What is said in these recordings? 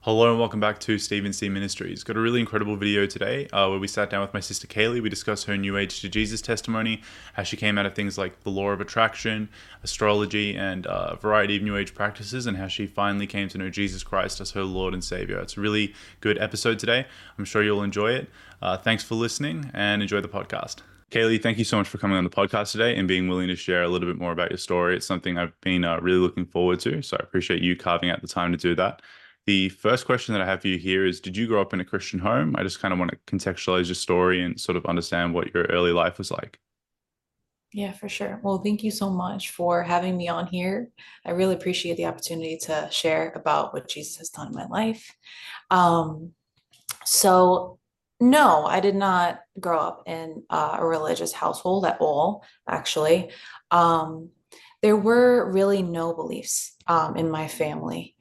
Hello and welcome back to Stephen C Ministries. Got a really incredible video today where we sat down with my sister Kaylee. We discussed her New Age to Jesus testimony, how she came out of things like the law of attraction, astrology, and a variety of New Age practices, and how she finally came to know Jesus Christ as her Lord and Savior. It's a really good episode today. I'm sure you'll enjoy it. Thanks for listening and enjoy the podcast. Kaylee, thank you so much for coming on the podcast today and being willing to share a little bit more about your story. It's something I've been really looking forward to, so I appreciate you carving out the time to do that. The first question that I have for you here is, did you grow up in a Christian home? I just kind of want to contextualize your story and sort of understand what your early life was like. Yeah, for sure. Well, thank you so much for having me on here. I really appreciate the opportunity to share about what Jesus has done in my life. Um, so no, I did not grow up in a religious household at all, actually. Um, there were really no beliefs in my family.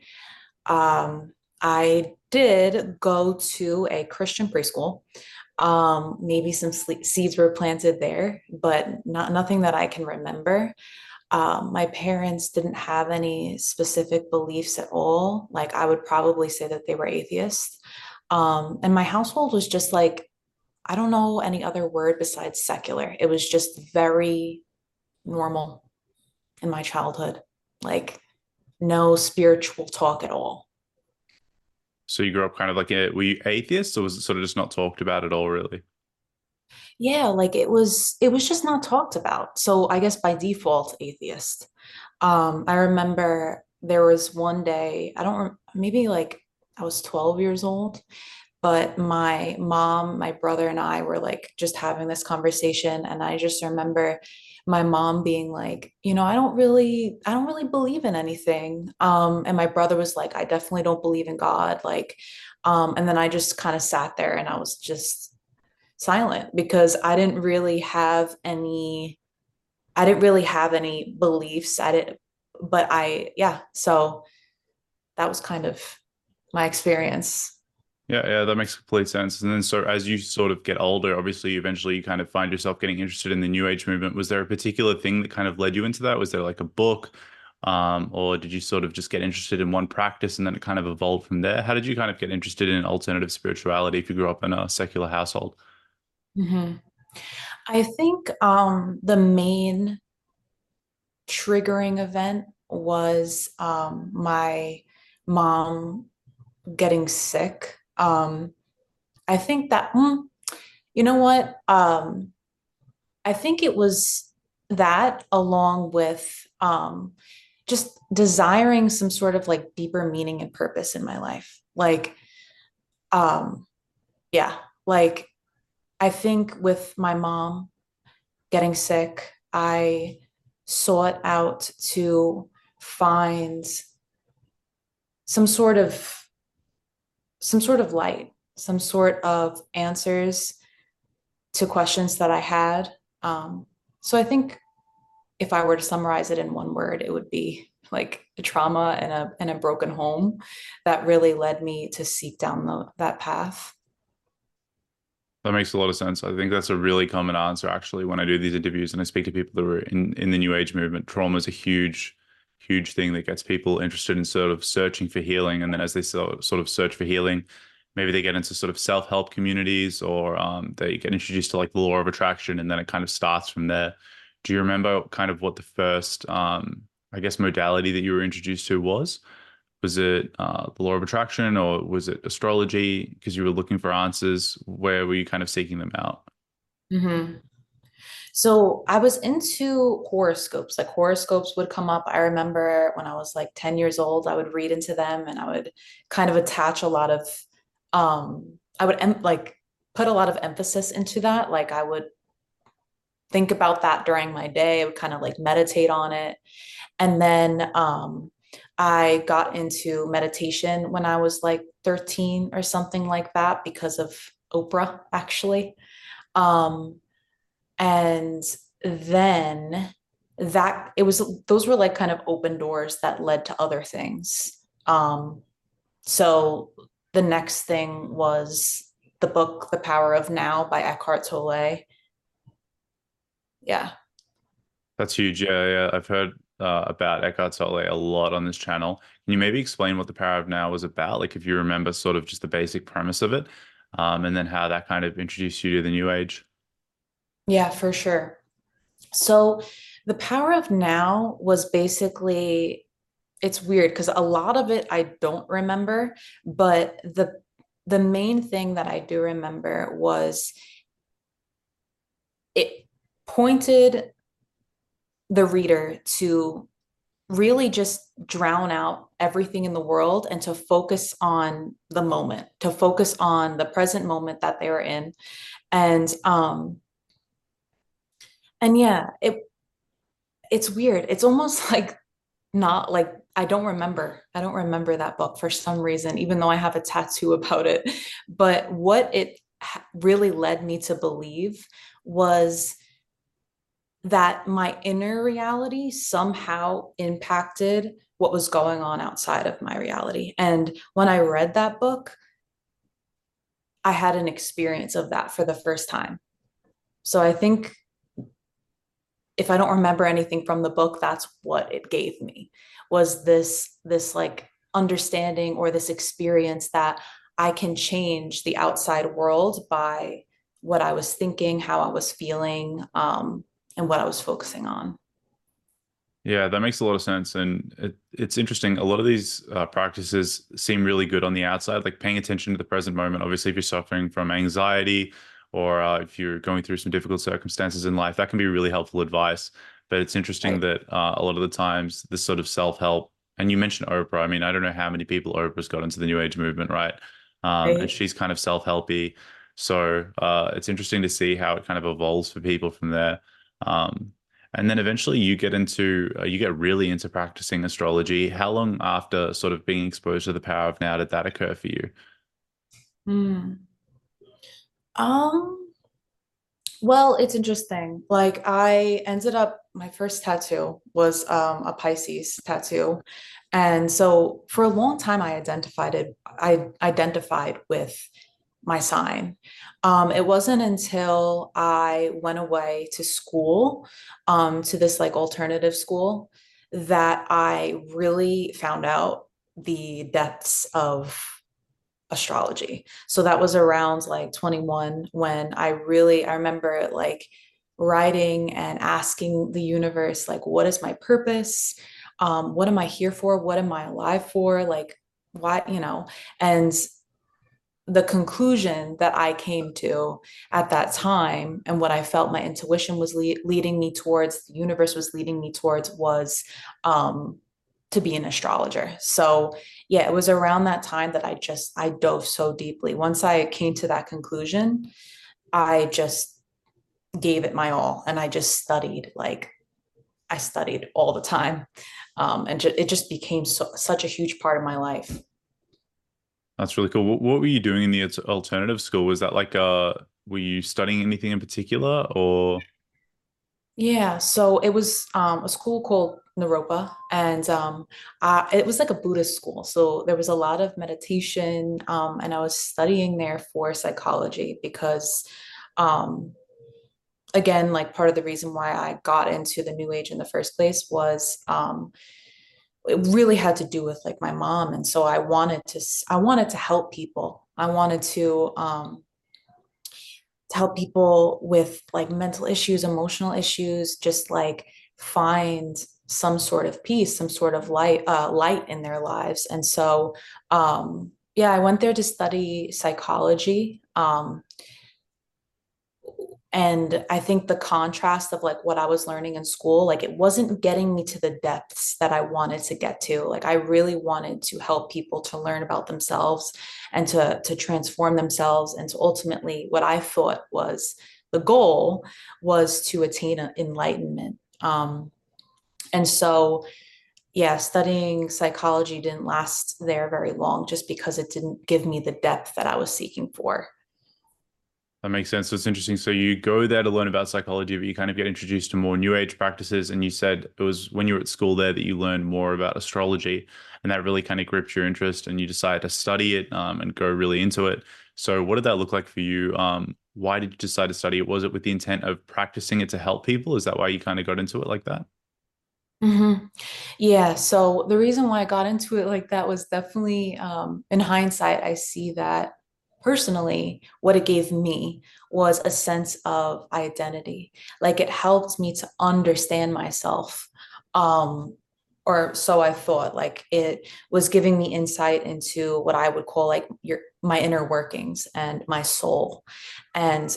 I did go to a Christian preschool. Maybe some seeds were planted there, but nothing that I can remember. My parents didn't have any specific beliefs at all. Like I would probably say that they were atheists. And my household was just like, I don't know any other word besides secular. It was just very normal in my childhood, like no spiritual talk at all. So you grew up kind of like were you atheist, or was it sort of just not talked about at all, really? Yeah, like it was just not talked about. So I guess by default, atheist. I remember there was one day, I don't maybe like I was 12 years old, but my mom, my brother, and I were like just having this conversation, and I just remember my mom being like, I don't really believe in anything. And my brother was like, I definitely don't believe in God. Like, and then I just kind of sat there and I was just silent because I didn't really have any beliefs. I didn't, but yeah, so that was kind of my experience. Yeah, that makes complete sense. And then so as you sort of get older, obviously eventually you kind of find yourself getting interested in the New Age movement. Was there a particular thing that kind of led you into that? Was there like a book, or did you sort of just get interested in one practice and then it kind of evolved from there? How did you kind of get interested in alternative spirituality if you grew up in a secular household? hmm I think the main triggering event was my mom getting sick. I think that, you know what? I think it was that along with just desiring some sort of like deeper meaning and purpose in my life. Um, yeah, like I think with my mom getting sick, I sought out to find some sort of some sort of light, some sort of answers to questions that I had. So I think if I were to summarize it in one word, it would be like a trauma and a broken home that really led me to seek down that path. That makes a lot of sense. I think that's a really common answer actually when I do these interviews and I speak to people that are in the New Age movement. Trauma is a huge thing that gets people interested in sort of searching for healing. And then as they sort of search for healing, maybe they get into sort of self-help communities or they get introduced to like the law of attraction and then it kind of starts from there. Do you remember kind of what the first, I guess, modality that you were introduced to was? Was it the law of attraction or was it astrology? Because you were looking for answers. Where were you kind of seeking them out? hmm So I was into horoscopes. Like horoscopes would come up. I remember when I was like 10 years old, I would read into them and I would kind of attach a lot of I would like put a lot of emphasis into that. Like I would think about that during my day. I would kind of like meditate on it. And then I got into meditation when I was like 13 or something like that because of Oprah, actually. Um, and then that it was those were like kind of open doors that led to other things. Um, so the next thing was the book The Power of Now by Eckhart Tolle. Yeah. That's huge. Yeah, yeah. I've heard about Eckhart Tolle a lot on this channel. Can you maybe explain what the Power of Now was about? Like if you remember sort of just the basic premise of it, and then how that kind of introduced you to the New Age? Yeah, for sure. So the power of now was basically, it's weird because a lot of it I don't remember, but the main thing that I do remember was it pointed the reader to really just drown out everything in the world and to focus on the moment, to focus on the present moment that they were in. And and yeah, it's weird. It's almost like not like I don't remember that book for some reason, even though I have a tattoo about it. But what it really led me to believe was that my inner reality somehow impacted what was going on outside of my reality. And when I read that book, I had an experience of that for the first time. So I think if I don't remember anything from the book, that's what it gave me was this like understanding or this experience that I can change the outside world by what I was thinking, how I was feeling, and what I was focusing on. Yeah, that makes a lot of sense. And it's interesting. A lot of these practices seem really good on the outside, like paying attention to the present moment. Obviously, if you're suffering from anxiety or if you're going through some difficult circumstances in life, that can be really helpful advice. But it's interesting Right. that a lot of the times, this sort of self-help, and you mentioned Oprah. I mean, I don't know how many people Oprah's got into the New Age movement, right? And Right. she's kind of self-helpy. So it's interesting to see how it kind of evolves for people from there. Um, and then eventually you get really into practicing astrology. How long after sort of being exposed to the power of now did that occur for you? Hmm. Um, well, it's interesting. Like I ended up my first tattoo was a Pisces tattoo. And so for a long time I identified with my sign. It wasn't until I went away to school, to this like alternative school, that I really found out the depths of astrology. So that was around like 21 when I remember like writing and asking the universe, like, what is my purpose? What am I here for? What am I alive for? Like, why, and the conclusion that I came to at that time and what I felt my intuition was leading me towards, the universe was leading me towards was um, to be an astrologer. So yeah, it was around that time that I dove so deeply. Once I came to that conclusion, I just gave it my all and I just studied like I studied all the time. And it just became such a huge part of my life. That's really cool. What were you doing in the alternative school? Was that like were you studying anything in particular or Yeah, so it was a school called Naropa, and it was like a Buddhist school. So there was a lot of meditation, and I was studying there for psychology because, um, again, like part of the reason why I got into the New Age in the first place was it really had to do with like my mom, and so I wanted to help people. I wanted to help people with like mental issues, emotional issues, just like find some sort of peace, some sort of light in their lives. And so, yeah, I went there to study psychology. And I think the contrast of like what I was learning in school, like it wasn't getting me to the depths that I wanted to get to. Like I really wanted to help people to learn about themselves and to transform themselves and to ultimately what I thought was the goal was to attain enlightenment. And so yeah, studying psychology didn't last there very long just because it didn't give me the depth that I was seeking for. that makes sense. So it's interesting. So you go there to learn about psychology, but you kind of get introduced to more New Age practices. And you said it was when you were at school there that you learned more about astrology, and that really kind of gripped your interest, and you decided to study it and go really into it. So what did that look like for you? Why did you decide to study it? Was it with the intent of practicing it to help people? Is that why you kind of got into it like that? hmm Yeah, so the reason why I got into it like that was definitely, in hindsight, I see that personally, what it gave me was a sense of identity. Like it helped me to understand myself. Um, or so I thought, like it was giving me insight into what I would call like my inner workings and my soul. And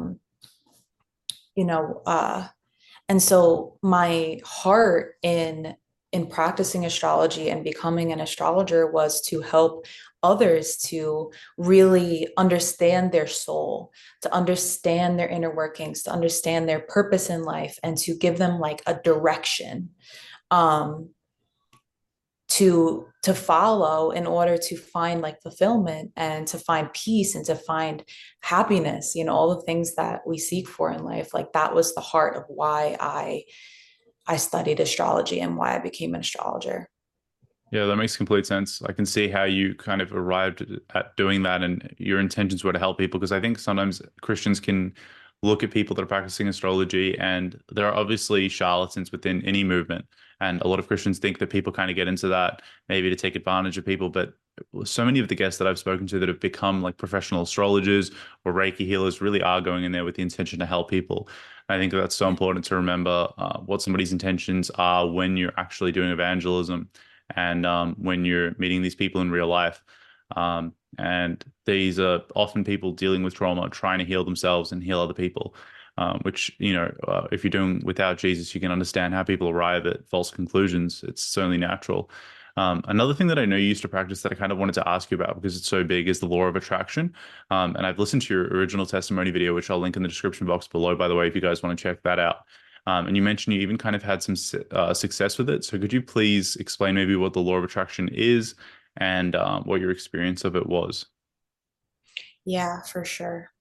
you know, and so my heart in practicing astrology and becoming an astrologer was to help others to really understand their soul, to understand their inner workings, to understand their purpose in life, and to give them like a direction. Um, to follow in order to find like fulfillment and to find peace and to find happiness, all the things that we seek for in life. Like that was the heart of why I studied astrology and why I became an astrologer. Yeah, that makes complete sense. I can see how you kind of arrived at doing that and your intentions were to help people because I think sometimes Christians can look at people that are practicing astrology and there are obviously charlatans within any movement. And a lot of Christians think that people kind of get into that maybe to take advantage of people. But so many of the guests that I've spoken to that have become like professional astrologers or Reiki healers really are going in there with the intention to help people. I think that's so Yeah. important to remember what somebody's intentions are when you're actually doing evangelism and when you're meeting these people in real life. And these are often people dealing with trauma, trying to heal themselves and heal other people, which, if you're doing without Jesus, you can understand how people arrive at false conclusions. It's certainly natural. Another thing that I know you used to practice that I kind of wanted to ask you about because it's so big is the law of attraction. And I've listened to your original testimony video, which I'll link in the description box below, by the way, if you guys want to check that out. And you mentioned you even kind of had some success with it. So could you please explain maybe what the law of attraction is and what your experience of it was? Yeah, for sure.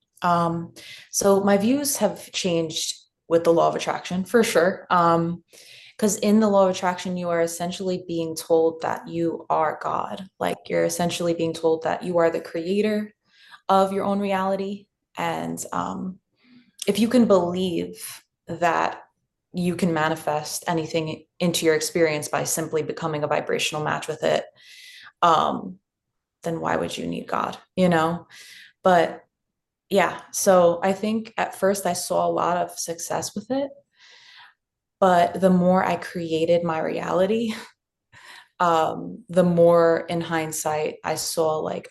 So my views have changed with the law of attraction for sure. Because in the law of attraction, you are essentially being told that you are God. Like you're essentially being told that you are the creator of your own reality. And if you can believe that you can manifest anything into your experience by simply becoming a vibrational match with it, um, then why would you need God? But yeah, so I think at first I saw a lot of success with it, but the more I created my reality, the more in hindsight I saw like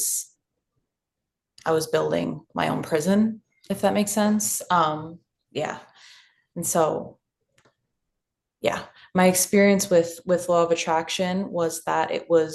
I was building my own prison, if that makes sense. Yeah. And so yeah, my experience with law of attraction was that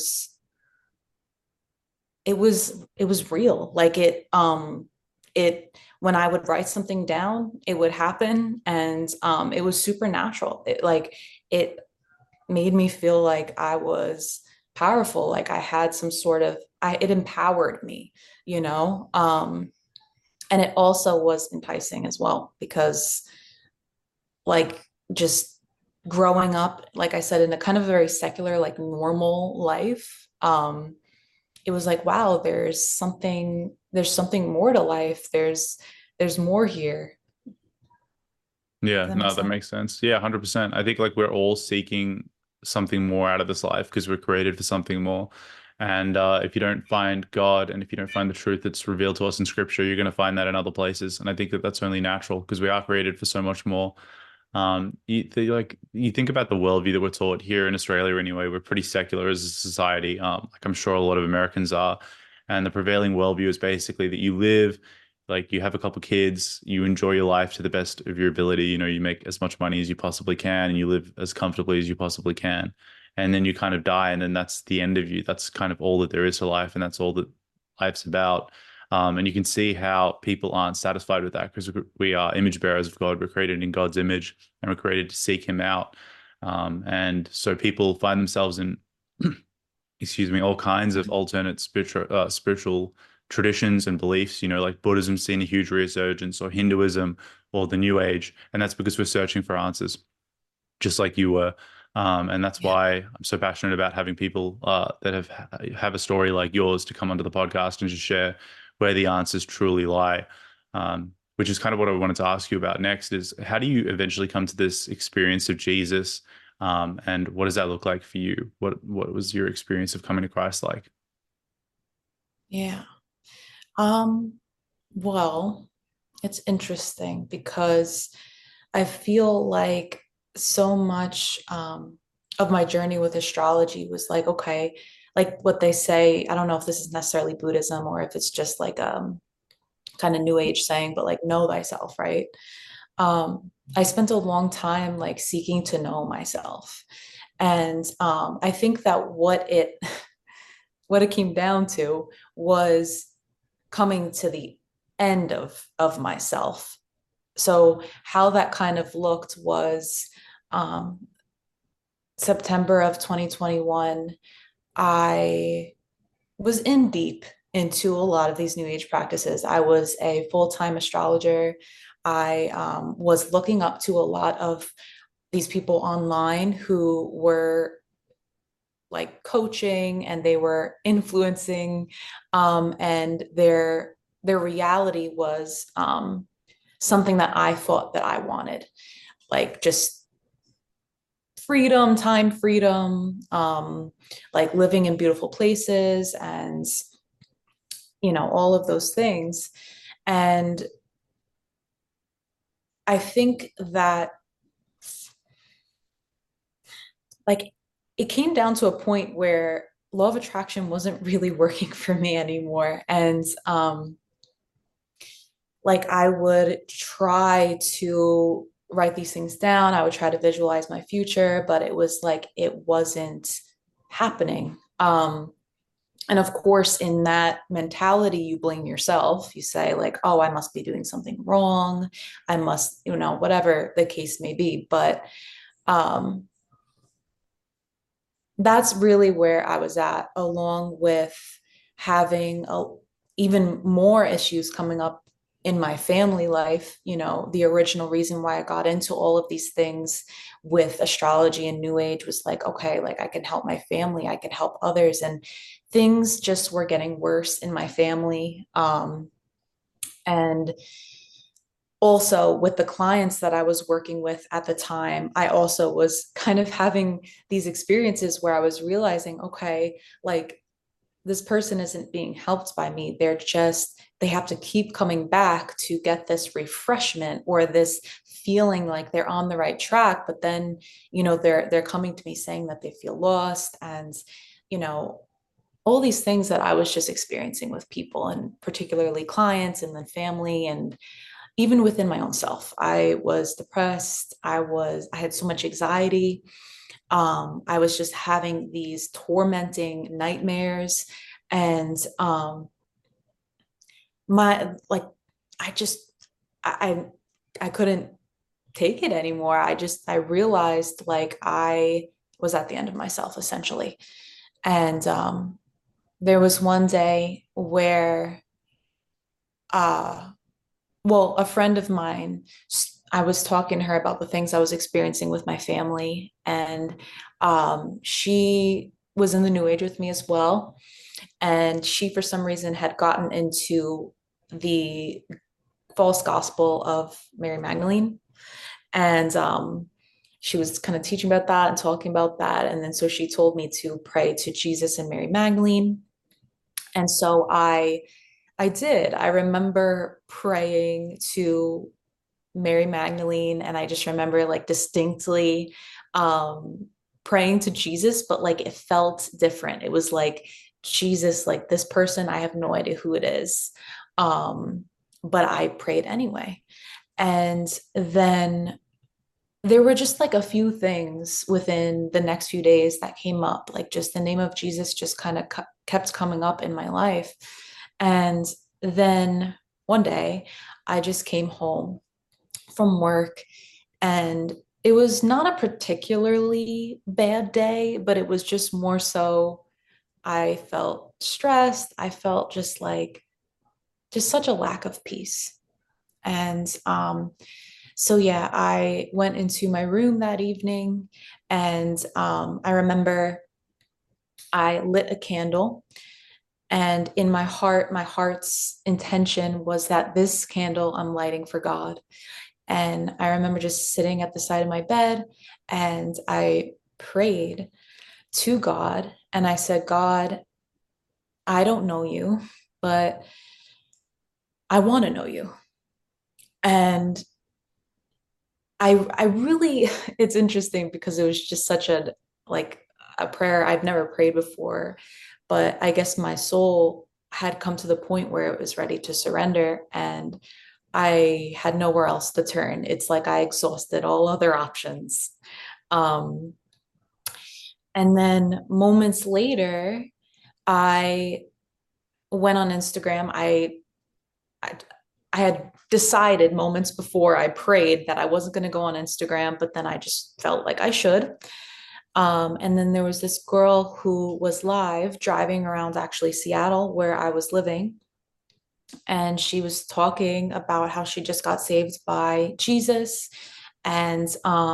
it was real. Like it when I would write something down, it would happen, and it was supernatural. It made me feel like I was powerful, like I had some sort of it empowered me, you know. And it also was enticing as well because like just growing up, like I said, in a kind of very secular, like normal life, it was like, wow, there's something more to life. There's more here. Does Yeah, that make no, that sense? makes sense. Yeah, 100%. I think like we're all seeking something more out of this life because we're created for something more. And if you don't find God and if you don't find the truth that's revealed to us in Scripture, you're going to find that in other places. And I think that that's only natural because we are created for so much more. You think about the worldview that we're taught here in Australia anyway. We're pretty secular as a society. Like I'm sure a lot of Americans are, and the prevailing worldview is basically that you live, like you have a couple kids, you enjoy your life to the best of your ability. You make as much money as you possibly can, and you live as comfortably as you possibly can, and then you kind of die, and then that's the end of you. That's kind of all that there is to life, and that's all that life's about. And you can see how people aren't satisfied with that because we are image bearers of God. We're created in God's image and we're created to seek Him out. And so people find themselves in, excuse me, all kinds of alternate spiritual traditions and beliefs. Like Buddhism's seen a huge resurgence, or Hinduism, or the New Age, and that's because we're searching for answers just like you were. And that's Yeah. why I'm so passionate about having people that have a story like yours to come onto the podcast and just share where the answers truly lie. Which is kind of what I wanted to ask you about next is how do you eventually come to this experience of Jesus? And what does that look like for you? What was your experience of coming to Christ like? Yeah. Um, well, it's interesting because I feel like so much of my journey with astrology was like, okay, like what they say, I don't know if this is necessarily Buddhism or if it's just like kind of new age saying, but like know thyself, right? I spent a long time like seeking to know myself. And I think that what it came down to was coming to the end of myself. So how that kind of looked was um, September of 2021. I was in deep into a lot of these new age practices. I was a full-time astrologer. I was looking up to a lot of these people online who were like coaching and they were influencing, and their reality was something that I thought that I wanted, like just freedom, time freedom, like living in beautiful places and all of those things. And I think that like it came down to a point where law of attraction wasn't really working for me anymore. And like I would try to write these things down. I would try to visualize my future, but it was like it wasn't happening. And of course, in that mentality, you blame yourself. You say, like, oh, I must be doing something wrong. I must, whatever the case may be. But um, that's really where I was at, along with having even more issues coming up in my family life. The original reason why I got into all of these things with astrology and New Age was like, okay, like I can help my family, I can help others. And things just were getting worse in my family. And also with the clients that I was working with at the time, I also was kind of having these experiences where I was realizing, okay, like this person isn't being helped by me. They have to keep coming back to get this refreshment or this feeling like they're on the right track. But then, they're coming to me saying that they feel lost and, you know, all these things that I was just experiencing with people and particularly clients and then family and even within my own self. I was depressed. I had so much anxiety. I was just having these tormenting nightmares. And my like I just I I couldn't take it anymore. I realized like I was at the end of myself essentially. And there was one day where uh well, a friend of mine, I was talking to her about the things I was experiencing with my family, and she was in the New Age with me as well. And she, for some reason, had gotten into the false gospel of Mary Magdalene. And she was kind of teaching about that and talking about that. And then so she told me to pray to Jesus and Mary Magdalene. And so I did. I remember praying to Mary Magdalene, and I just remember like distinctly praying to Jesus, but like it felt different. It was like Jesus, like this person, I have no idea who it is. Um, but I prayed anyway. And then there were just like a few things within the next few days that came up, like just the name of Jesus just kind of kept coming up in my life. And then one day I just came home from work, and it was not a particularly bad day, but it was just more so I felt stressed. I felt just such a lack of peace. And so yeah, I went into my room that evening, and I remember I lit a candle. And in my heart's intention was that this candle I'm lighting for God. And I remember just sitting at the side of my bed and I prayed to God and I said, God, I don't know you, but I want to know you. And I really, it's interesting because it was just such like a prayer I've never prayed before, but I guess my soul had come to the point where it was ready to surrender and I had nowhere else to turn. It's like I exhausted all other options. Um, and then moments later, I went on Instagram. I I had decided moments before I prayed that I wasn't going to go on Instagram, but then I just felt like I should. And then there was this girl who was live driving around actually Seattle, where I was living. And she was talking about how she just got saved by Jesus. And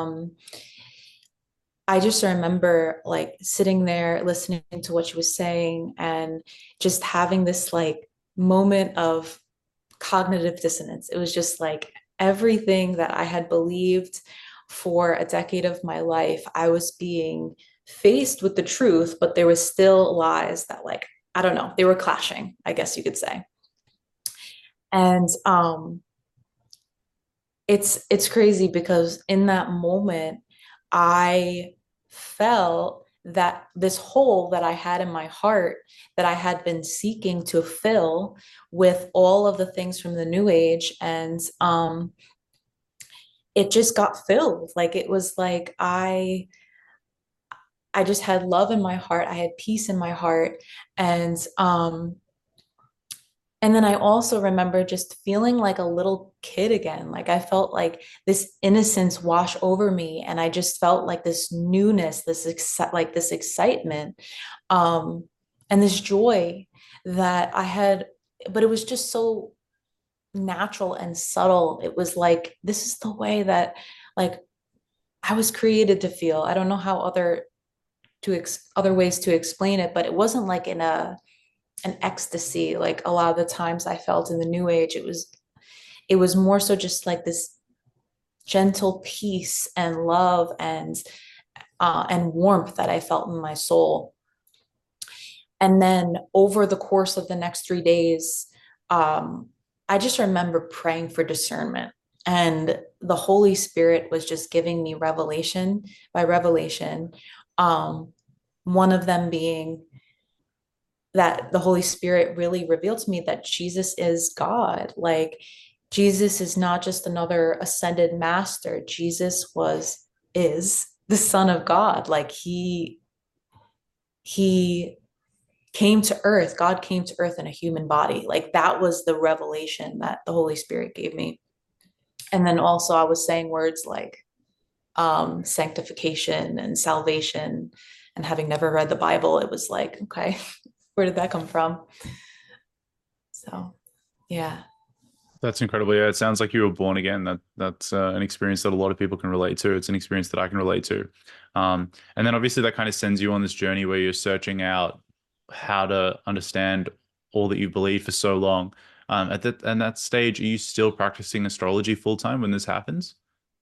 I just remember like sitting there listening to what she was saying and just having this like moment of cognitive dissonance. It was just like everything that I had believed for a decade of my life, I was being faced with the truth, but there was still lies that like, I don't know, they were clashing, I guess you could say. And it's crazy because in that moment, I felt that this hole that I had in my heart that I had been seeking to fill with all of the things from the new age and it just got filled. Like it was like I just had love in my heart. I had peace in my heart and then I also remember just feeling like a little kid again. Like I felt like this innocence wash over me, and I just felt like this newness, like this excitement, um, and this joy that I had. But it was just so natural and subtle. It was like this is the way that like I was created to feel. I don't know how other ways to explain it, but it wasn't like in a an ecstasy like a lot of the times I felt in the new age. It was more so just like this gentle peace and love and warmth that I felt in my soul. And then over the course of the next 3 days, um, I just remember praying for discernment. And the Holy Spirit was just giving me revelation by revelation. Um, one of them being that the Holy Spirit really revealed to me that Jesus is God. Like Jesus is not just another ascended master. Is the Son of God. Like he came to earth. God came to earth in a human body. Like that was the revelation that the Holy Spirit gave me. And then also I was saying words like sanctification and salvation. And having never read the Bible, it was like, okay, where did that come from? So, yeah. That's incredible. Yeah, it sounds like you were born again. That's an experience that a lot of people can relate to. It's an experience that I can relate to. And then obviously that kind of sends you on this journey where you're searching out how to understand all that you believed for so long. At that stage, are you still practicing astrology full time when this happens?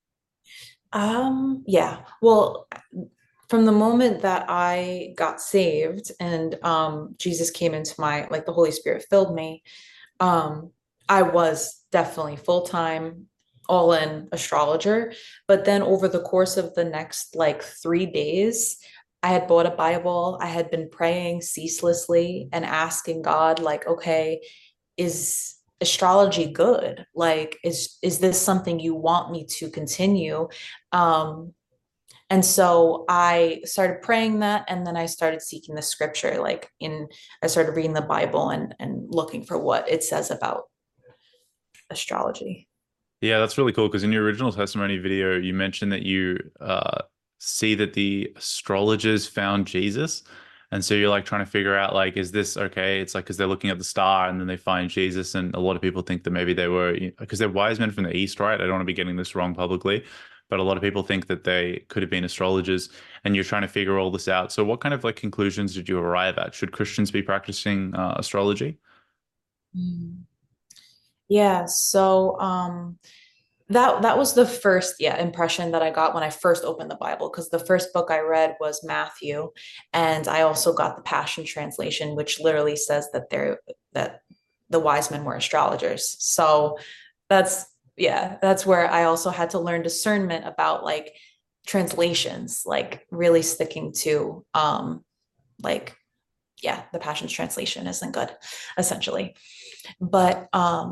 Yeah. Well, from the moment that I got saved and Jesus came into my like the Holy Spirit filled me, um, I was definitely full-time, all in astrologer. But then over the course of the next like 3 days, I had bought a Bible. I had been praying ceaselessly and asking God, like, okay, is astrology good? Like, is this something you want me to continue? Um, and so I started praying that, and then I started seeking the scripture, I started reading the Bible and looking for what it says about astrology. Yeah, that's really cool because in your original testimony video, you mentioned that you see that the astrologers found Jesus. And so you're like trying to figure out like, is this okay? It's like because they're looking at the star and then they find Jesus. And a lot of people think that maybe they were because they're wise men from the East, right? I don't want to be getting this wrong publicly, but a lot of people think that they could have been astrologers and you're trying to figure all this out. So what kind of like conclusions did you arrive at? Should Christians be practicing astrology? Mm. Yeah, so that was the first, yeah, impression that I got when I first opened the Bible, because the first book I read was Matthew, and I also got the Passion Translation, which literally says that the wise men were astrologers. So that's, yeah, that's where I also had to learn discernment about like translations, like really sticking to like, yeah, the Passion's translation isn't good, essentially. But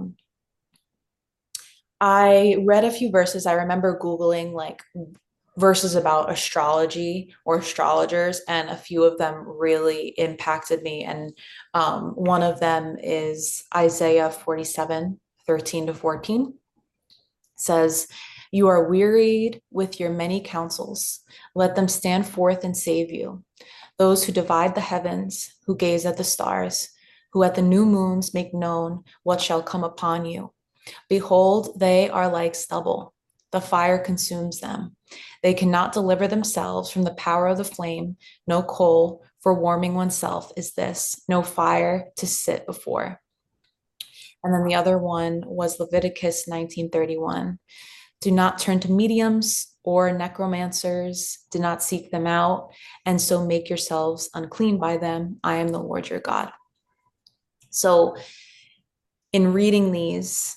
I read a few verses. I remember Googling like verses about astrology or astrologers, and a few of them really impacted me. And one of them is Isaiah 47:13 to 14. It says, "You are wearied with your many counsels. Let them stand forth and save you. Those who divide the heavens, who gaze at the stars, who at the new moons make known what shall come upon you. Behold, they are like stubble. The fire consumes them. They cannot deliver themselves from the power of the flame. No coal for warming oneself is this, no fire to sit before." And then the other one was Leviticus 19:31. "Do not turn to mediums or necromancers. Do not seek them out, and so make yourselves unclean by them. I am the Lord your God." So, in reading these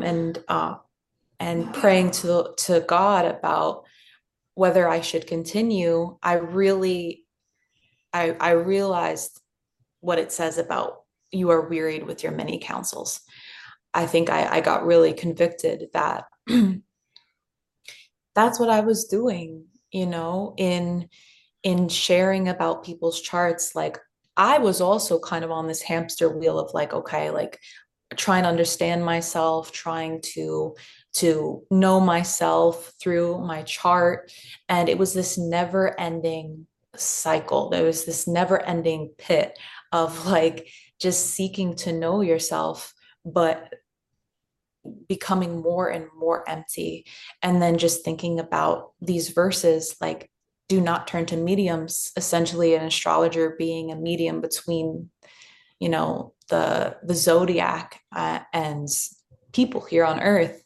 and praying to God about whether I should continue, I realized what it says about you are wearied with your many counsels. I think I got really convicted that that's what I was doing, in sharing about people's charts. Like, I was also kind of on this hamster wheel of like, okay, like trying to understand myself, trying to know myself through my chart. And it was this never ending cycle. There was this never ending pit of like just seeking to know yourself, but becoming more and more empty. And then just thinking about these verses like, do not turn to mediums, essentially an astrologer being a medium between, the zodiac and people here on earth.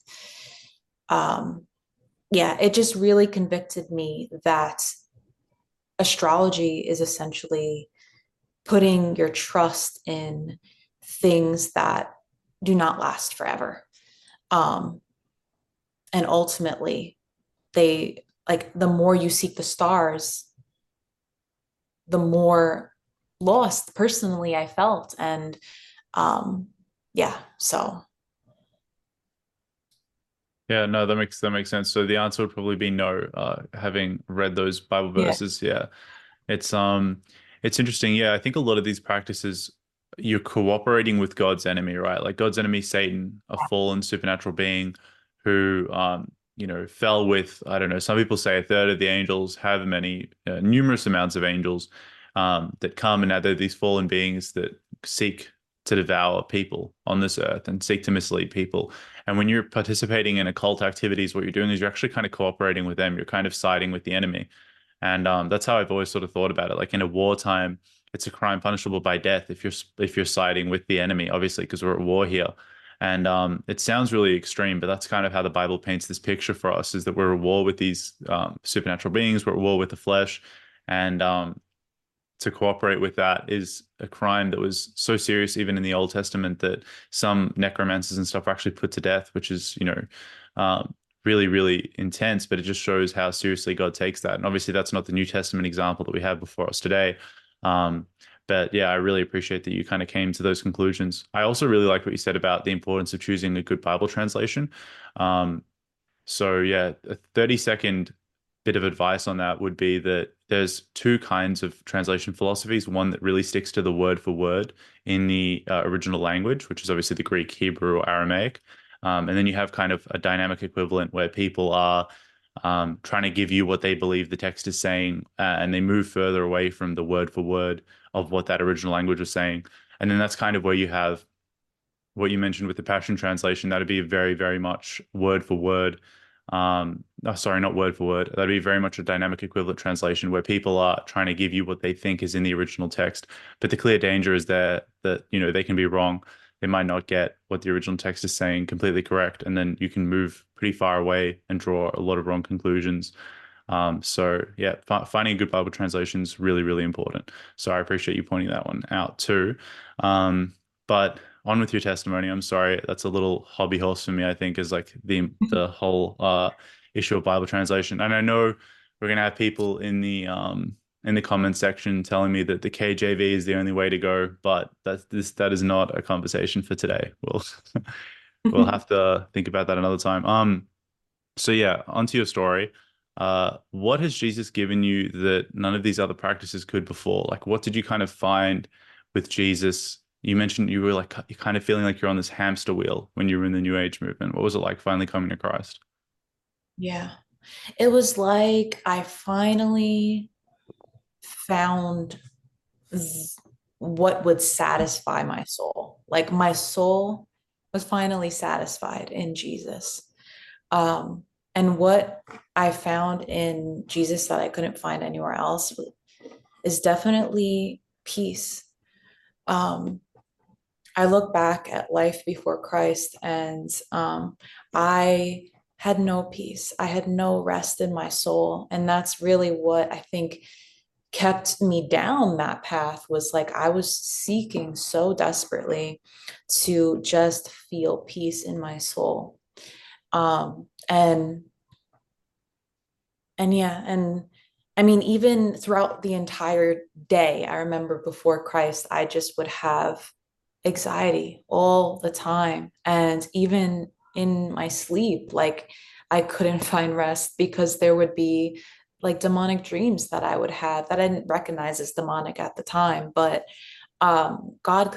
Yeah, it just really convicted me that astrology is essentially putting your trust in things that do not last forever. Um, and ultimately, they like the more you seek the stars, the more lost personally I felt. And yeah, so Yeah, no, that makes sense. So the answer would probably be no, having read those Bible yeah. verses. Yeah. It's it's interesting. Yeah, I think a lot of these practices you're cooperating with God's enemy, right? Like God's enemy, Satan, a fallen supernatural being who fell with, I don't know, some people say a third of the angels, have many, numerous amounts of angels that come, and now they're these fallen beings that seek to devour people on this earth and seek to mislead people. And when you're participating in occult activities, what you're doing is you're actually kind of cooperating with them. You're kind of siding with the enemy. And that's how I've always sort of thought about it. Like in a wartime, it's a crime punishable by death if you're siding with the enemy, obviously, because we're at war here. And it sounds really extreme, but that's kind of how the Bible paints this picture for us: is that we're at war with these supernatural beings, we're at war with the flesh, and to cooperate with that is a crime that was so serious, even in the Old Testament, that some necromancers and stuff were actually put to death, which is, really, really intense. But it just shows how seriously God takes that. And obviously, that's not the New Testament example that we have before us today. Um, but yeah, I really appreciate that you kind of came to those conclusions. I also really like what you said about the importance of choosing a good Bible translation. Um, so yeah, a 30-second bit of advice on that would be that there's two kinds of translation philosophies. One that really sticks to the word for word in the original language, which is obviously the Greek, Hebrew, or Aramaic. And then you have kind of a dynamic equivalent where people are trying to give you what they believe the text is saying, and they move further away from the word for word of what that original language was saying. And then that's kind of where you have what you mentioned with the Passion Translation. That'd be very, very much word for word. Oh, sorry, not word for word. That'd be very much a dynamic equivalent translation where people are trying to give you what they think is in the original text. But the clear danger is there that, they can be wrong. they might not get what the original text is saying completely correct, and then you can move pretty far away and draw a lot of wrong conclusions. So yeah, finding a good Bible translation is really, really important. So I appreciate you pointing that one out too. But on with your testimony. I'm sorry, that's a little hobby horse for me, I think, is like the whole issue of Bible translation. And I know we're gonna have people in the comment section telling me that the KJV is the only way to go, but that is not a conversation for today. We'll have to think about that another time. So yeah, onto your story. What has Jesus given you that none of these other practices could before? Like, what did you kind of find with Jesus? You mentioned you were like you're kind of feeling like you're on this hamster wheel when you were in the New Age movement. What was it like finally coming to Christ? Yeah. It was like I finally found what would satisfy my soul. Like my soul was finally satisfied in Jesus. Um, and what I found in Jesus that I couldn't find anywhere else is definitely peace. Um, I look back at life before Christ and I had no peace. I had no rest in my soul. And that's really what I think kept me down that path was like I was seeking so desperately to just feel peace in my soul. Um, and and yeah, and I mean, even throughout the entire day, I remember before Christ, I just would have anxiety all the time. And even in my sleep, like I couldn't find rest because there would be like demonic dreams that I would have that I didn't recognize as demonic at the time. But God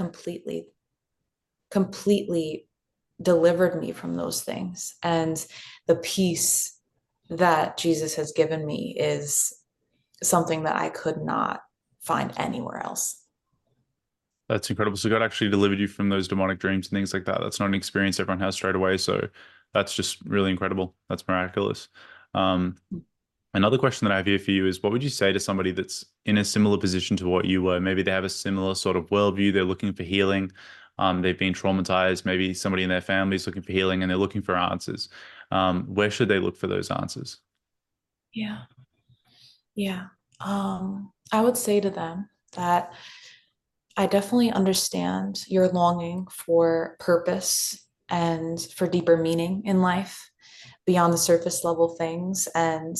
completely delivered me from those things. And the peace that Jesus has given me is something that I could not find anywhere else. That's incredible. So God actually delivered you from those demonic dreams and things like that. That's not an experience everyone has straight away. So that's just really incredible. That's miraculous. Um, Another question that I have here for you is what would you say to somebody that's in a similar position to what you were? Maybe they have a similar sort of worldview, they're looking for healing. They've been traumatized. Maybe somebody in their family is looking for healing and they're looking for answers. Where should they look for those answers? Yeah. Yeah. I would say to them that I definitely understand your longing for purpose and for deeper meaning in life beyond the surface level things. And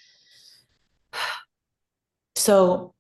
so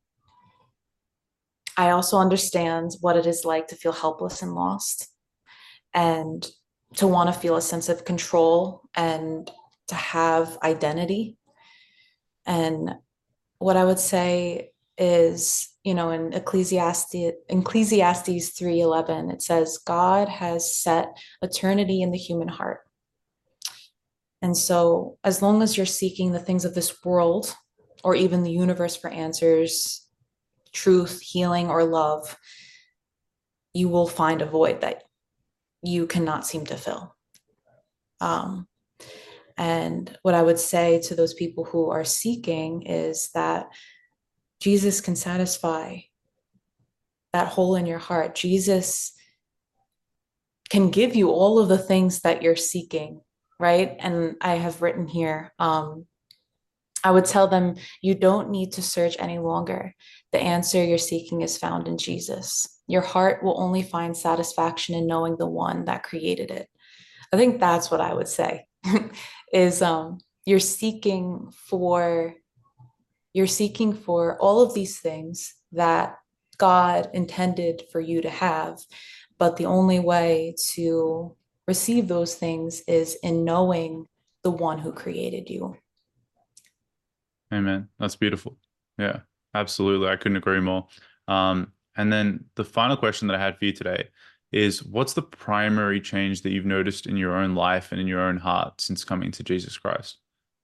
I also understand what it is like to feel helpless and lost and to want to feel a sense of control and to have identity. And what I would say is, you know, in Ecclesiastes 3:11, it says, God has set eternity in the human heart. And so, as long as you're seeking the things of this world or even the universe for answers, truth, healing, or love, you will find a void that you cannot seem to fill. Um, and what I would say to those people who are seeking is that Jesus can satisfy that hole in your heart. Jesus can give you all of the things that you're seeking, right? And I have written here, I would tell them you don't need to search any longer. The answer you're seeking is found in Jesus. Your heart will only find satisfaction in knowing the one that created it. I think that's what I would say is you're seeking for you're seeking for all of these things that God intended for you to have, but the only way to receive those things is in knowing the one who created you. Amen. That's beautiful. Yeah, absolutely. I couldn't agree more. And then the final question that I had for you today is what's the primary change that you've noticed in your own life and in your own heart since coming to Jesus Christ?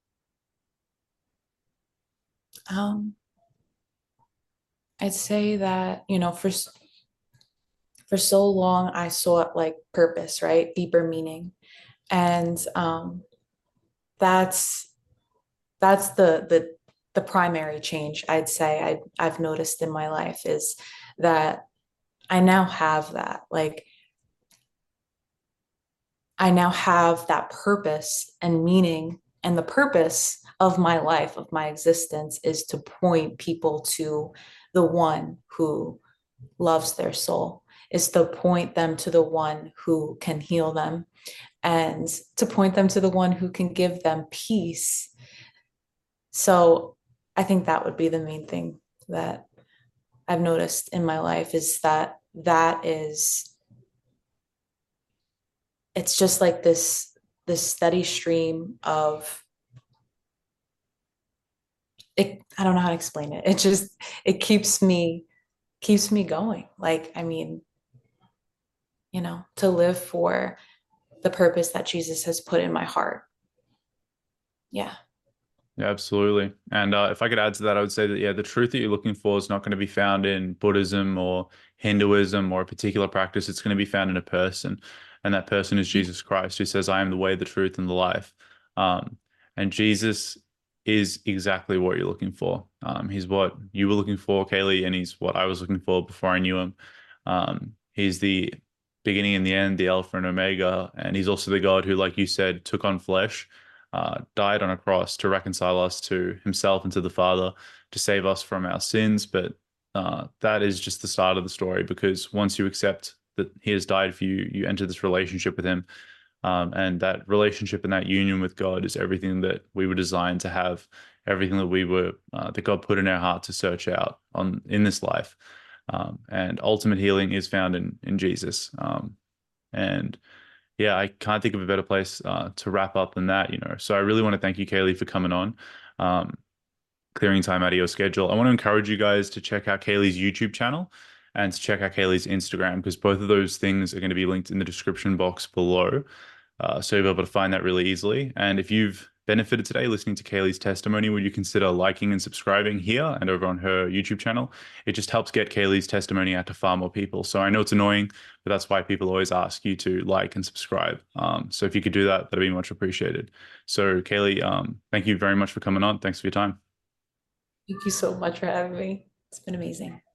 Um, I'd say that, you know, for so long I sought like purpose, right? Deeper meaning. And that's that's the primary change I'd say I've noticed in my life is that I now have that. Like I now have that purpose and meaning. And the purpose of my life, of my existence, is to point people to the one who loves their soul, is to point them to the one who can heal them, and to point them to the one who can give them peace. So I think that would be the main thing that I've noticed in my life, is that it's just like this steady stream of it. I don't know how to explain it. It just it keeps me going. Like, I mean, to live for the purpose that Jesus has put in my heart. Yeah. Yeah, absolutely. And if I could add to that, I would say that, yeah, the truth that you're looking for is not going to be found in Buddhism or Hinduism or a particular practice. It's going to be found in a person. And that person is Jesus Christ, who says, I am the way, the truth, and the life. Um, and Jesus is exactly what you're looking for. He's what you were looking for, Kaylee, and he's what I was looking for before I knew him. He's the beginning and the end, the Alpha and Omega. And he's also the God who, like you said, took on flesh, died on a cross to reconcile us to himself and to the Father, to save us from our sins. But that is just the start of the story, because once you accept that he has died for you, you enter this relationship with him. And that relationship and that union with God is everything that we were designed to have, everything that that God put in our heart to search out in this life. And ultimate healing is found in Jesus. And yeah, I can't think of a better place to wrap up than that, So I really want to thank you, Kaylee, for coming on, clearing time out of your schedule. I want to encourage you guys to check out Kaylee's YouTube channel and to check out Kaylee's Instagram, because both of those things are going to be linked in the description box below. So you'll be able to find that really easily. And if you've benefited today listening to Kaylee's testimony, would you consider liking and subscribing here and over on her YouTube channel? It just helps get Kaylee's testimony out to far more people. So I know it's annoying, but that's why people always ask you to like and subscribe. So if you could do that, that'd be much appreciated. So Kaylee, thank you very much for coming on. Thanks for your time. Thank you so much for having me. It's been amazing.